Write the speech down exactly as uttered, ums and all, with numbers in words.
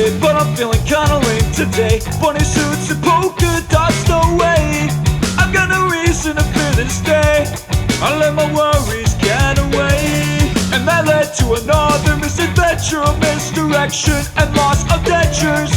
it, but I'm feeling kinda lame today. Bunny suits and polka dots, no way. I've got no reason to fear this day. I let my worries get away, and that led to another misadventure, of misdirection and loss of dentures.